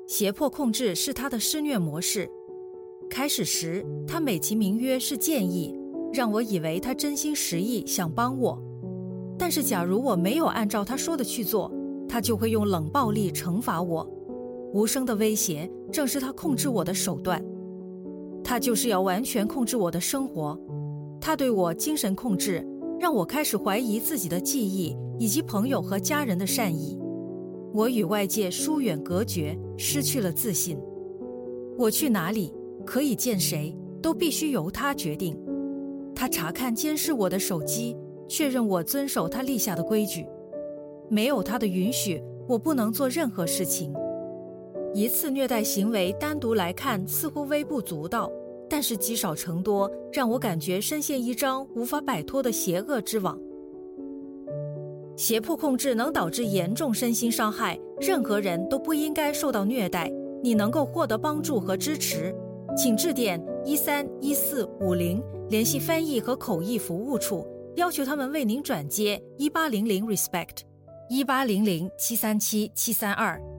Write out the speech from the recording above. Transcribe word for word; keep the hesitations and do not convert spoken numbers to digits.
胁迫控制是他的施虐模式。开始时，他美其名曰是建议，让我以为他真心实意想帮我。但是假如我没有按照他说的去做，他就会用冷暴力惩罚我。无声的威胁正是他控制我的手段。他就是要完全控制我的生活。他对我精神控制，让我开始怀疑自己的记忆以及朋友和家人的善意。我与外界疏远隔绝，失去了自信。我去哪里，可以见谁，都必须由他决定。他查看监视我的手机，确认我遵守他立下的规矩。没有他的允许，我不能做任何事情。一次虐待行为单独来看似乎微不足道，但是积少成多，让我感觉深陷一张无法摆脱的邪恶之网。胁迫控制能导致严重身心伤害，任何人都不应该受到虐待。你能够获得帮助和支持，请致电一三一四五零，联系翻译和口译服务处，要求他们为您转接一八零零 respect 一八零零七三七七三二。